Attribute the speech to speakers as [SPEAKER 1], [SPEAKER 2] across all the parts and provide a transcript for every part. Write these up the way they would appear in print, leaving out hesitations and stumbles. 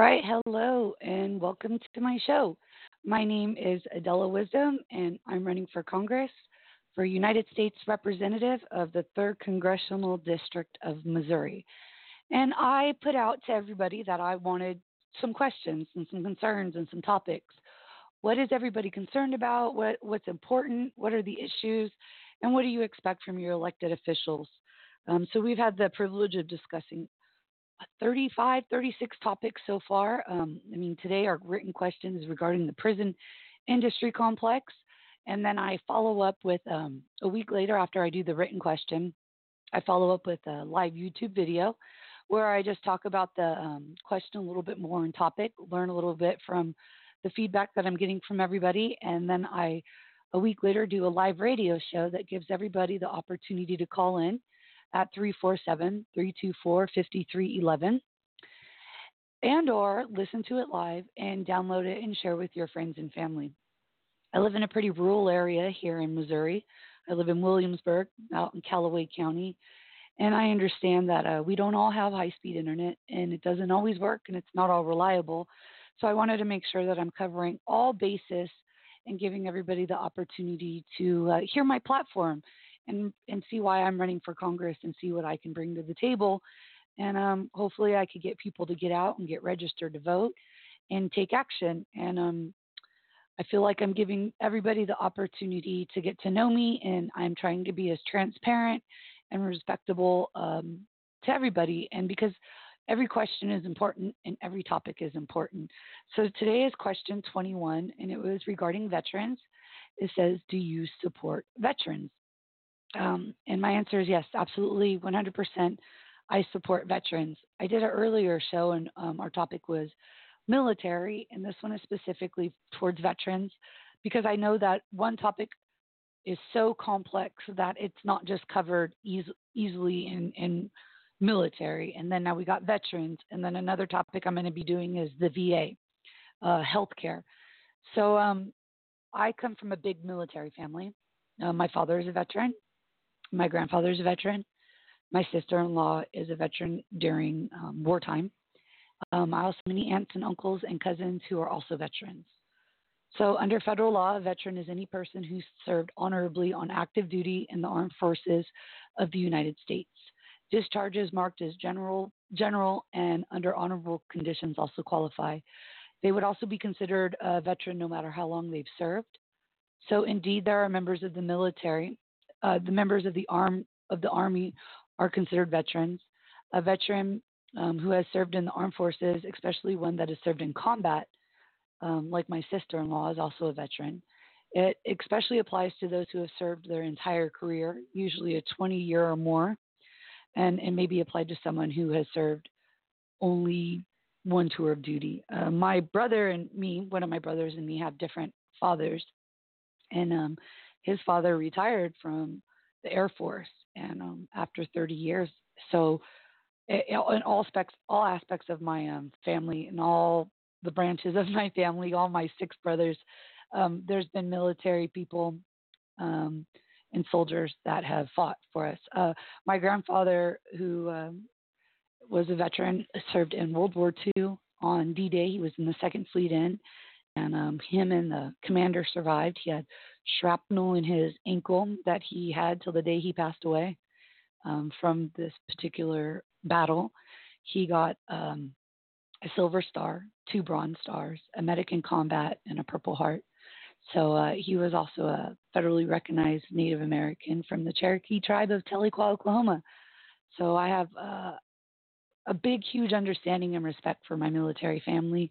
[SPEAKER 1] right, hello, and welcome to my show. My name is Adela Wisdom, and I'm running for Congress for United States Representative of the 3rd Congressional District of Missouri. And I put out to everybody that I wanted some questions and some concerns and some topics. What is everybody concerned about? What's important? What are the issues? And what do you expect from your elected officials? So we've had the privilege of discussing 35, 36 topics so far. Today our written question is regarding the prison industry complex. And then I follow up with a week later after I do the written question, I follow up with a live YouTube video where I just talk about the question a little bit more on topic, learn a little bit from the feedback that I'm getting from everybody. And then a week later, do a live radio show that gives everybody the opportunity to call in at 347-324-5311 and or listen to it live and download it and share with your friends and family. I live in a pretty rural area here in Missouri. I live in Williamsburg, out in Callaway County, and I understand that we don't all have high-speed internet, and it doesn't always work, and it's not all reliable. So I wanted to make sure that I'm covering all bases and giving everybody the opportunity to hear my platform and see why I'm running for Congress and see what I can bring to the table. And hopefully I could get people to get out and get registered to vote and take action. And I feel like I'm giving everybody the opportunity to get to know me, and I'm trying to be as transparent and respectable to everybody. And because every question is important and every topic is important. So today is question 21, and it was regarding veterans. It says, do you support veterans? And my answer is yes, absolutely, 100%. I support veterans. I did an earlier show, and our topic was military, and this one is specifically towards veterans because I know that one topic is so complex that it's not just covered easily in military. And then now we got veterans, and then another topic I'm going to be doing is the VA, healthcare. So I come from a big military family. My father is a veteran. My grandfather is a veteran. My sister-in-law is a veteran during wartime. I also have many aunts and uncles and cousins who are also veterans. So under federal law, a veteran is any person who served honorably on active duty in the armed forces of the United States. Discharges marked as general, and under honorable conditions also qualify. They would also be considered a veteran no matter how long they've served. So indeed, there are members of the military. The members of the Army are considered veterans. A veteran who has served in the armed forces, especially one that has served in combat, like my sister-in-law, is also a veteran. It especially applies to those who have served their entire career, usually a 20-year or more, and it may be applied to someone who has served only one tour of duty. My brother and me, one of my brothers and me, have different fathers, and his father retired from the Air Force, and after 30 years. So in all aspects of my family and all the branches of my family, all my 6 brothers, there's been military people and soldiers that have fought for us. My grandfather, who was a veteran, served in World War II on D-Day. He was in the 2nd Fleet In, and him and the commander survived. He had shrapnel in his ankle that he had till the day he passed away from this particular battle. He got a Silver Star, 2 Bronze Stars, a Medic in Combat, and a Purple Heart. So he was also a federally recognized Native American from the Cherokee tribe of Tahlequah, Oklahoma. So I have a big, huge understanding and respect for my military family.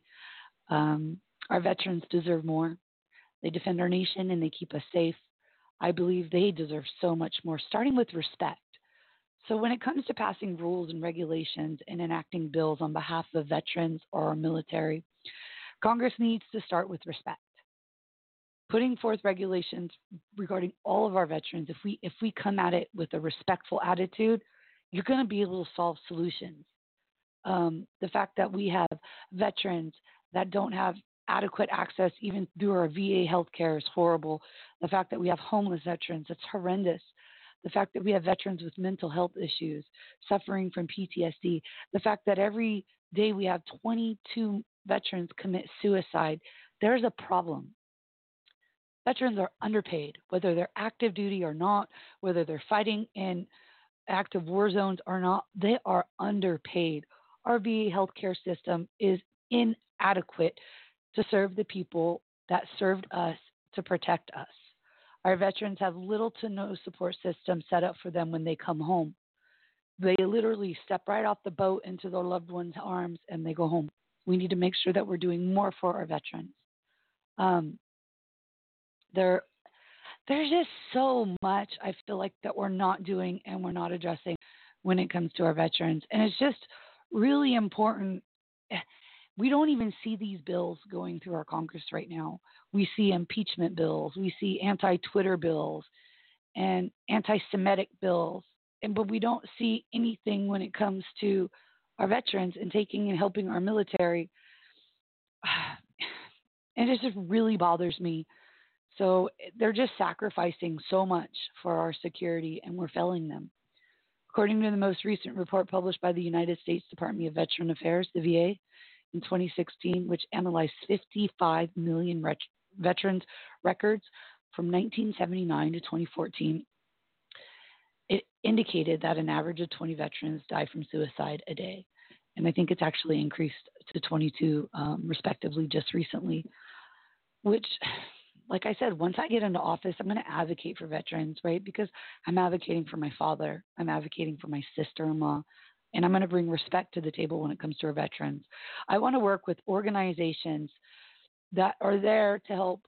[SPEAKER 1] Our veterans deserve more. They defend our nation and they keep us safe. I believe they deserve so much more, starting with respect. So when it comes to passing rules and regulations and enacting bills on behalf of veterans or our military, Congress needs to start with respect. Putting forth regulations regarding all of our veterans, if we come at it with a respectful attitude, you're going to be able to solve solutions. The fact that we have veterans that don't have adequate access even through our VA healthcare is horrible. The fact that we have homeless veterans, it's horrendous. the fact that we have veterans with mental health issues, suffering from PTSD, the fact that every day we have 22 veterans commit suicide, there's a problem. Veterans are underpaid, whether they're active duty or not, whether they're fighting in active war zones or not, they are underpaid. Our VA healthcare system is inadequate to serve the people that served us to protect us. Our veterans have little to no support system set up for them when they come home. They literally step right off the boat into their loved one's arms and they go home. We need to make sure that we're doing more for our veterans. Um, there, there's just so much I feel like that we're not doing and we're not addressing when it comes to our veterans. And it's just really important. We don't even see these bills going through our Congress right now. We see impeachment bills, we see anti Twitter bills, and anti Semitic bills. But we don't see anything when it comes to our veterans and taking and helping our military. And it just really bothers me. So they're just sacrificing so much for our security, and we're failing them. According to the most recent report published by the United States Department of Veteran Affairs, the VA, in 2016, which analyzed 55 million veterans' records from 1979 to 2014, it indicated that an average of 20 veterans die from suicide a day. And I think it's actually increased to 22, respectively, just recently, which, like I said, once I get into office, I'm going to advocate for veterans, right? Because I'm advocating for my father, I'm advocating for my sister-in-law, and I'm going to bring respect to the table when it comes to our veterans. I want to work with organizations that are there to help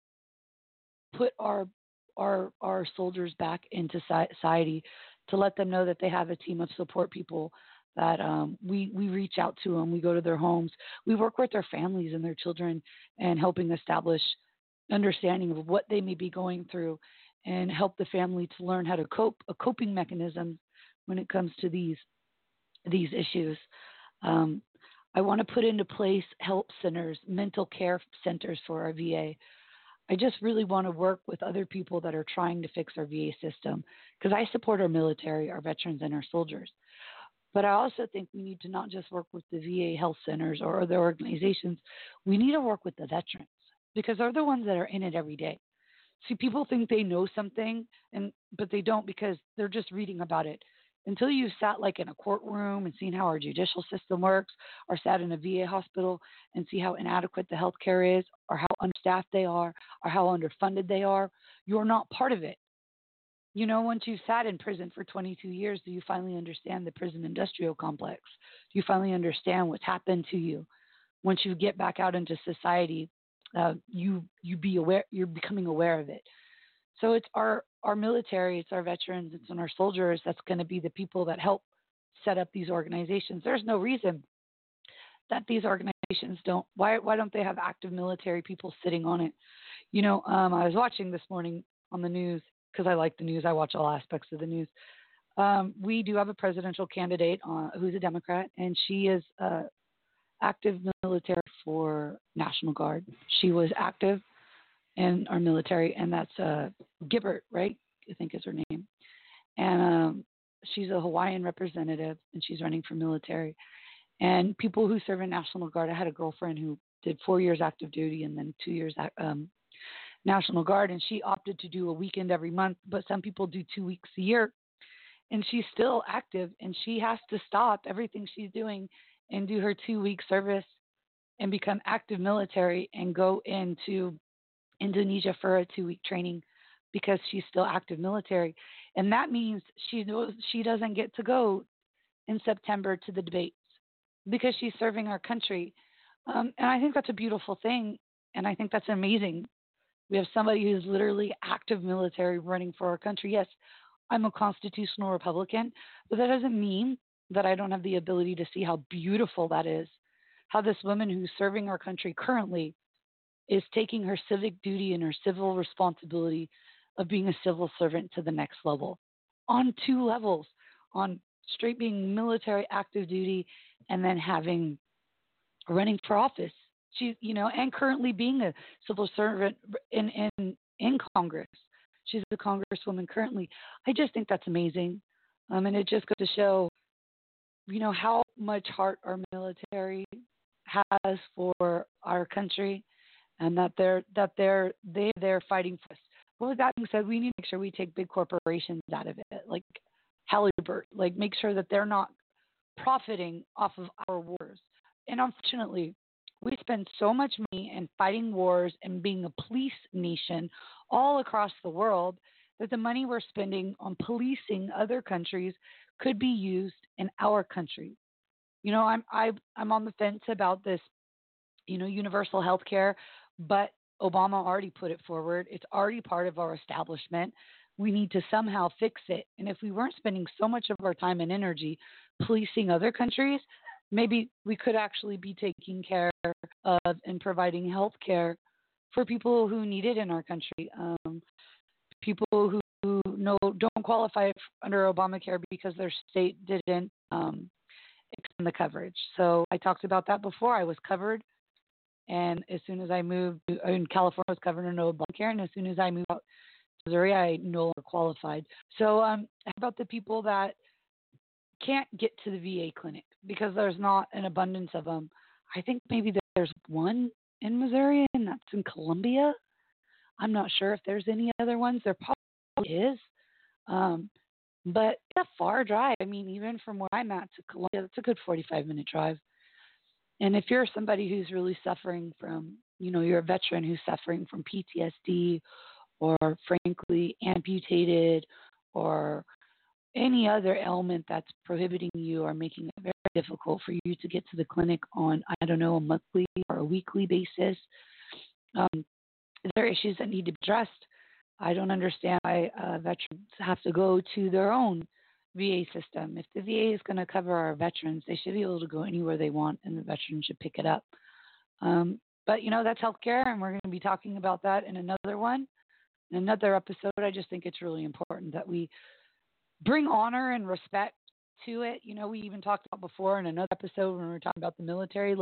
[SPEAKER 1] put our soldiers back into society, to let them know that they have a team of support people, that we reach out to them, we go to their homes, we work with their families and their children, and helping establish understanding of what they may be going through, and help the family to learn how to cope, a coping mechanism when it comes to these issues. I want to put into place help centers, mental care centers for our VA. I just really want to work with other people that are trying to fix our VA system, because I support our military, our veterans, and our soldiers. But I also think we need to not just work with the VA health centers or other organizations. We need to work with the veterans, because they're the ones that are in it every day. See, people think they know something, but they don't, because they're just reading about it. Until you've sat like in a courtroom and seen how our judicial system works, or sat in a VA hospital and see how inadequate the healthcare is, or how understaffed they are, or how underfunded they are, you're not part of it. You know, once you've sat in prison for 22 years, do you finally understand the prison industrial complex? Do you finally understand what's happened to you? Once you get back out into society, you be aware. You're becoming aware of it. So it's our military, it's our veterans, it's our soldiers that's going to be the people that help set up these organizations. There's no reason that these organizations don't. Why don't they have active military people sitting on it? You know, I was watching this morning on the news, because I like the news. I watch all aspects of the news. We do have a presidential candidate who's a Democrat, and she is active military for National Guard. She was active in our military, and that's Gibbert, right? I think is her name. And she's a Hawaiian representative, and she's running for military. And people who serve in National Guard, I had a girlfriend who did 4 years active duty and then 2 years National Guard, and she opted to do a weekend every month, but some people do 2 weeks a year. And she's still active, and she has to stop everything she's doing and do her 2 week service and become active military and go into Indonesia for a 2 week training, because she's still active military. And that means she doesn't get to go in September to the debates, because she's serving our country. And I think that's a beautiful thing, and I think that's amazing. We have somebody who's literally active military running for our country. Yes, I'm a constitutional Republican, but that doesn't mean that I don't have the ability to see how beautiful that is. How this woman who's serving our country currently is taking her civic duty and her civil responsibility of being a civil servant to the next level, on 2 levels, on straight being military active duty, and then running for office. She, and currently being a civil servant in Congress. She's a congresswoman currently. I just think that's amazing. And it just goes to show, how much heart our military has for our country, and they're fighting for us. But with that being said, we need to make sure we take big corporations out of it, like Halliburton, like make sure that they're not profiting off of our wars. And unfortunately, we spend so much money in fighting wars and being a police nation all across the world that the money we're spending on policing other countries could be used in our country. I'm on the fence about this, universal health care, but Obama already put it forward. It's already part of our establishment. We need to somehow fix it. And if we weren't spending so much of our time and energy policing other countries, maybe we could actually be taking care of and providing health care for people who need it in our country. People who don't qualify under Obamacare because their state didn't extend the coverage. So I talked about that before. I was covered, and as soon as I moved in California, I was covered under Obamacare, and as soon as I moved out to Missouri, I no longer qualified. So how about the people that can't get to the VA clinic because there's not an abundance of them? I think maybe there's one in Missouri, and that's in Columbia. I'm not sure if there's any other ones. There probably is. But it's a far drive. I mean, even from where I'm at to Columbia, it's a good 45-minute drive. And if you're somebody who's really suffering from, you're a veteran who's suffering from PTSD or frankly amputated or any other ailment that's prohibiting you or making it very difficult for you to get to the clinic on, I don't know, a monthly or a weekly basis, there are issues that need to be addressed. I don't understand why veterans have to go to their own VA system. If the VA is going to cover our veterans, they should be able to go anywhere they want, and the veterans should pick it up. But, that's healthcare, and we're going to be talking about that in another episode. I just think it's really important that we bring honor and respect to it. We even talked about before in another episode when we were talking about the military,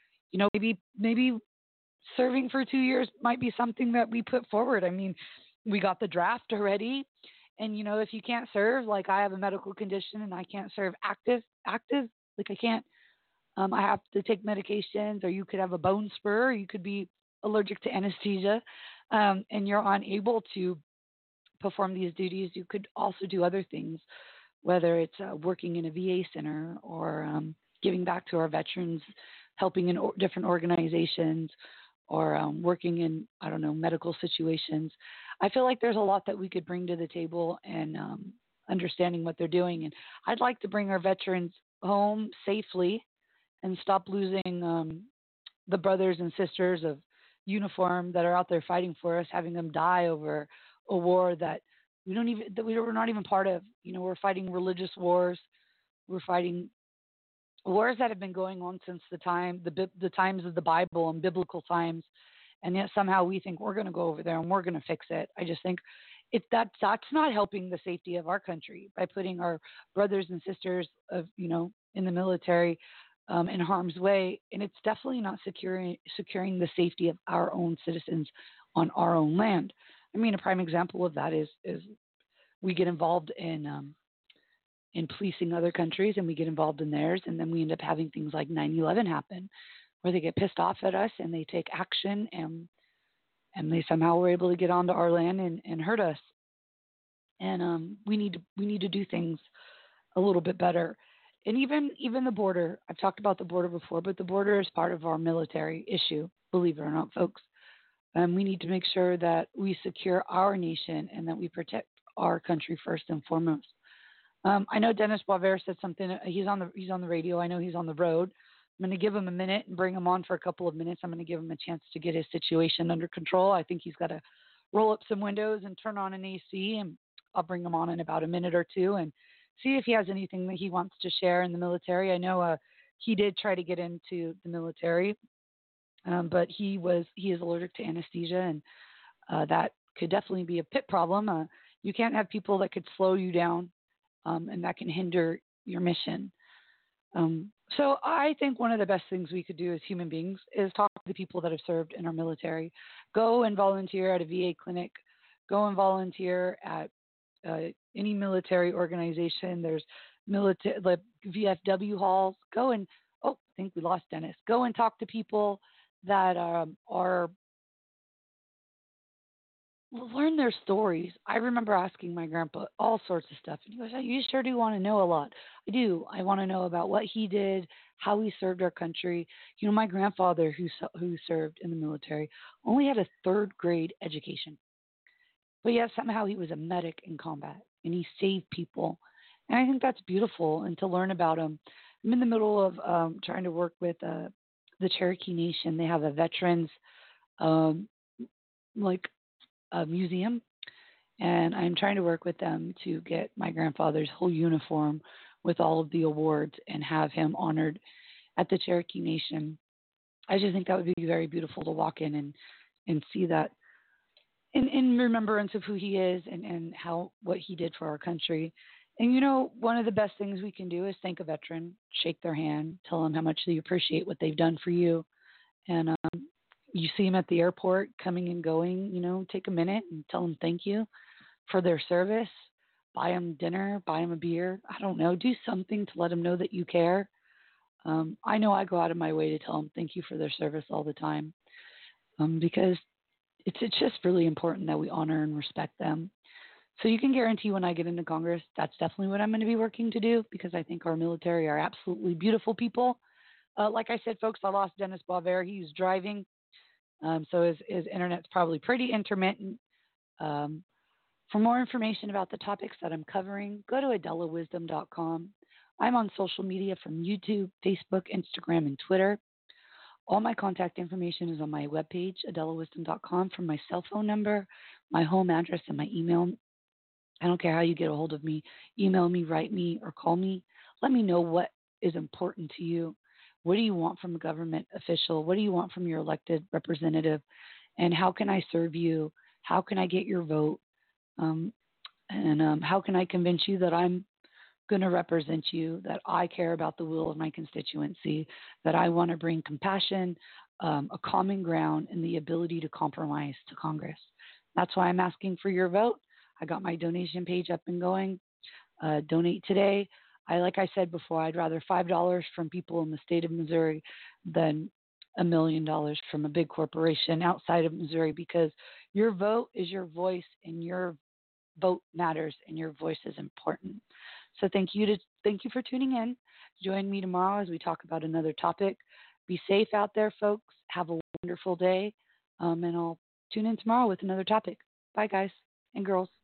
[SPEAKER 1] maybe serving for 2 years might be something that we put forward. I mean, we got the draft already. And, if you can't serve, like I have a medical condition and I can't serve active, like I can't, I have to take medications, or you could have a bone spur, or you could be allergic to anesthesia, and you're unable to perform these duties. You could also do other things, whether it's working in a VA center or giving back to our veterans, helping in different organizations, or working in, I don't know, medical situations. I feel like there's a lot that we could bring to the table and understanding what they're doing. And I'd like to bring our veterans home safely and stop losing the brothers and sisters of uniform that are out there fighting for us, having them die over a war that we're not even part of. We're fighting religious wars. We're fighting wars that have been going on since the times of the Bible and biblical times, and yet somehow we think we're going to go over there and we're going to fix it. I just think that's not helping the safety of our country by putting our brothers and sisters of in the military in harm's way, and it's definitely not securing the safety of our own citizens on our own land. I mean, a prime example of that is we get involved in policing other countries, and we get involved in theirs, and then we end up having things like 9/11 happen, where they get pissed off at us and they take action, and they somehow were able to get onto our land and hurt us. And we need to do things a little bit better. And even the border. I've talked about the border before, but the border is part of our military issue, believe it or not, folks. We need to make sure that we secure our nation and that we protect our country first and foremost. I know Dennis Boisvert said something. He's on the radio. I know he's on the road. I'm going to give him a minute and bring him on for a couple of minutes. I'm going to give him a chance to get his situation under control. I think he's got to roll up some windows and turn on an AC, and I'll bring him on in about a minute or two and see if he has anything that he wants to share in the military. I know he did try to get into the military, but he is allergic to anesthesia, and that could definitely be a pit problem. You can't have people that could slow you down, and that can hinder your mission. So I think one of the best things we could do as human beings is talk to the people that have served in our military. Go and volunteer at a VA clinic. Go and volunteer at any military organization. There's military like VFW halls. Go and oh, I think we lost Dennis. Go and talk to people that are learn their stories. I remember asking my grandpa all sorts of stuff, and he goes, "Oh, you sure do want to know a lot." I do. I want to know about what he did, how he served our country. You know, my grandfather, who served in the military, only had a third grade education, but yet somehow he was a medic in combat, and he saved people, and I think that's beautiful. And to learn about him, I'm in the middle of trying to work with the Cherokee Nation. They have a veterans um, like a museum, and I'm trying to work with them to get my grandfather's whole uniform with all of the awards and have him honored at the Cherokee Nation. I just think that would be very beautiful to walk in and see that in remembrance of who he is and how what he did for our country. And you know, one of the best things we can do is thank a veteran, shake their hand, tell them how much you appreciate what they've done for you, and you see them at the airport coming and going. You know, take a minute and tell them thank you for their service. Buy them dinner, buy them a beer. I don't know. Do something to let them know that you care. I know I go out of my way to tell them thank you for their service all the time because it's just really important that we honor and respect them. So you can guarantee when I get into Congress, that's definitely what I'm going to be working to do because I think our military are absolutely beautiful people. Like I said, folks, I lost Dennis Bauver. He was driving, so his internet's probably pretty intermittent. Um, For more information about the topics that I'm covering, go to adelawisdom.com. I'm on social media from YouTube, Facebook, Instagram, and Twitter. All my contact information is on my webpage, adelawisdom.com, from my cell phone number, my home address, and my email. I don't care how you get a hold of me. Email me, write me, or call me. Let me know what is important to you. What do you want from a government official? What do you want from your elected representative? And how can I serve you? How can I get your vote? Um, and how can I convince you that I'm going to represent you, that I care about the will of my constituency, that I want to bring compassion, a common ground, and the ability to compromise to Congress. That's why I'm asking for your vote. I got my donation page up and going. Donate today. Like I said before, I'd rather $5 from people in the state of Missouri than $1 million from a big corporation outside of Missouri because your vote is your voice and your vote matters and your voice is important. So thank you for tuning in. Join me tomorrow as we talk about another topic. Be safe out there, folks. Have a wonderful day. And I'll tune in tomorrow with another topic. Bye, guys and girls.